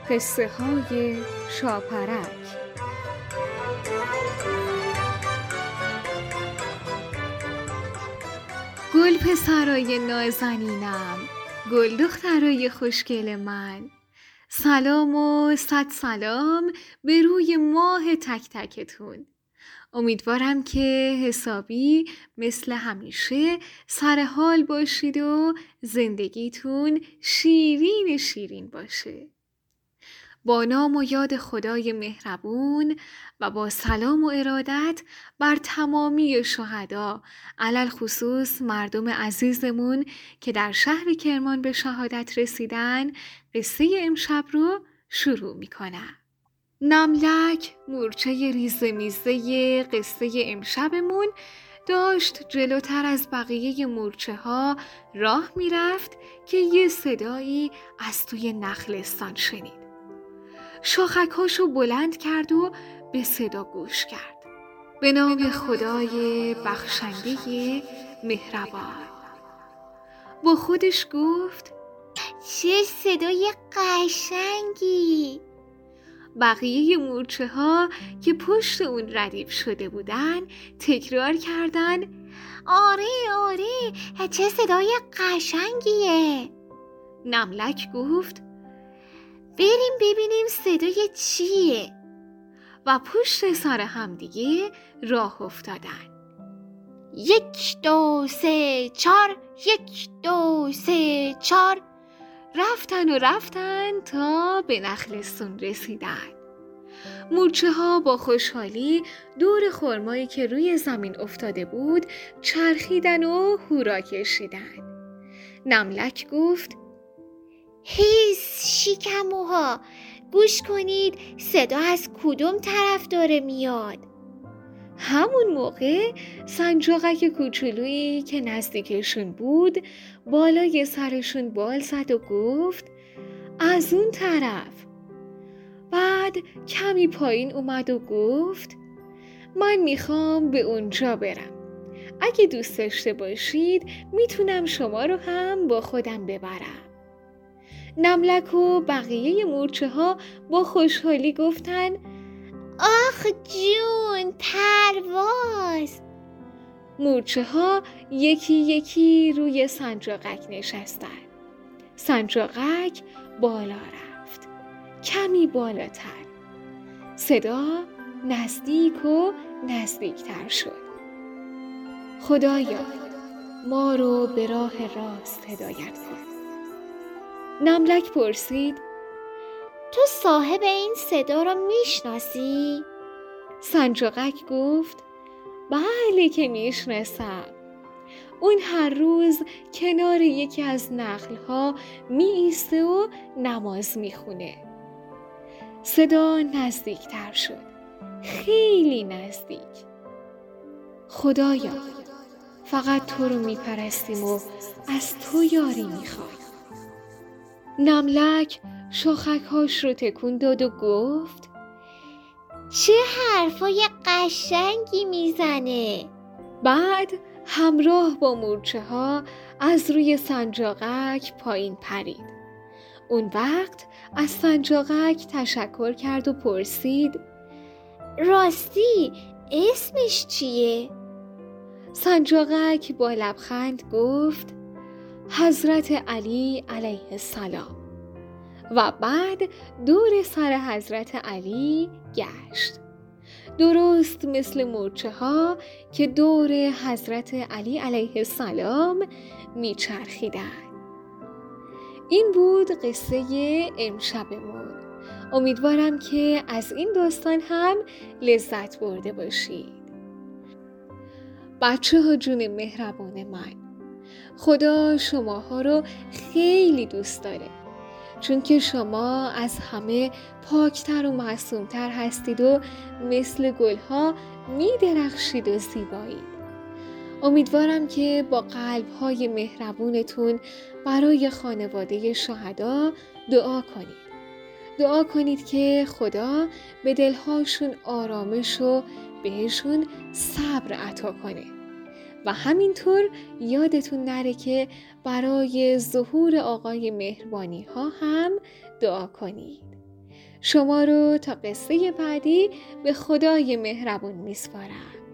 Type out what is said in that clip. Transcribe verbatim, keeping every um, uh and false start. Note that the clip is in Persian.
قصه های شاپرک. گل پسرای نازنینم، گل دخترای خوشگل من، سلام و صد سلام به روی ماه تک تکتون. امیدوارم که حسابی مثل همیشه سر حال باشید و زندگیتون شیرین شیرین باشه. با نام و یاد خدای مهربون و با سلام و ارادت بر تمامی شهدا، علل خصوص مردم عزیزمون که در شهر کرمان به شهادت رسیدن، قصه امشب رو شروع میکنم. نملک، مورچه ریزه میزه قصه امشبمون، داشت جلوتر از بقیه مورچه ها راه میرفت که یه صدایی از توی نخلستان شنید. شاخکاشو بلند کرد و به صدا گوش کرد. به نام خدای بخشنده مهربان. با خودش گفت چه صدای قشنگی. بقیه مورچه ها که پشت اون ردیف شده بودن تکرار کردن آره آره چه صدای قشنگیه. نملک گفت بریم ببینیم صدای چیه. و پشت سر همدیگه راه افتادن. یک دو سه چار، یک دو سه چار. رفتن و رفتن تا به نخلستون رسیدن. مورچه ها با خوشحالی دور خرمایی که روی زمین افتاده بود چرخیدن و هورا کشیدن. نملک گفت هیس شیکموها، گوش کنید صدا از کدوم طرف داره میاد. همون موقع سنجاقک کوچولویی که نزدیکشون بود بالای سرشون بال زد و گفت از اون طرف. بعد کمی پایین اومد و گفت من میخوام به اونجا برم. اگه دوست داشته باشید میتونم شما رو هم با خودم ببرم. نملک و بقیه مورچه ها با خوشحالی گفتن آخ جون، پرواز. مورچه ها یکی یکی روی سنجاقک نشستن. سنجاقک بالا رفت، کمی بالاتر. صدا نزدیک و نزدیکتر شد. خدایا ما رو به راه راست هدایت کن. نملک پرسید تو صاحب این صدا رو میشناسی؟ سنجاقک گفت بله که میشناسم. اون هر روز کنار یکی از نخل‌ها می ایسته و نماز میخونه. صدا نزدیکتر شد، خیلی نزدیک. خدایا فقط تو رو میپرستیم و از تو یاری میخوایم. نملک شاخک‌هاش رو تکون داد و گفت چه حرفای قشنگی میزنه. بعد همراه با مورچه ها از روی سنجاقک پایین پرید. اون وقت از سنجاقک تشکر کرد و پرسید راستی اسمش چیه؟ سنجاقک با لبخند گفت حضرت علی علیه السلام. و بعد دور سر حضرت علی گشت، درست مثل مورچه ها که دور حضرت علی علیه السلام میچرخیدن. این بود قصه امشبمون. امیدوارم که از این داستان هم لذت برده باشید. بچه ها جون مهربان من، خدا شماها رو خیلی دوست داره، چون که شما از همه پاکتر و معصومتر هستید و مثل گلها می درخشید و زیبایید. امیدوارم که با قلبهای مهربونتون برای خانواده شهدا دعا کنید. دعا کنید که خدا به دلهاشون آرامش و بهشون صبر عطا کنه. و همینطور یادتون نره که برای ظهور آقای مهربانی ها هم دعا کنید. شما رو تا قصه بعدی به خدای مهربون میسپارم.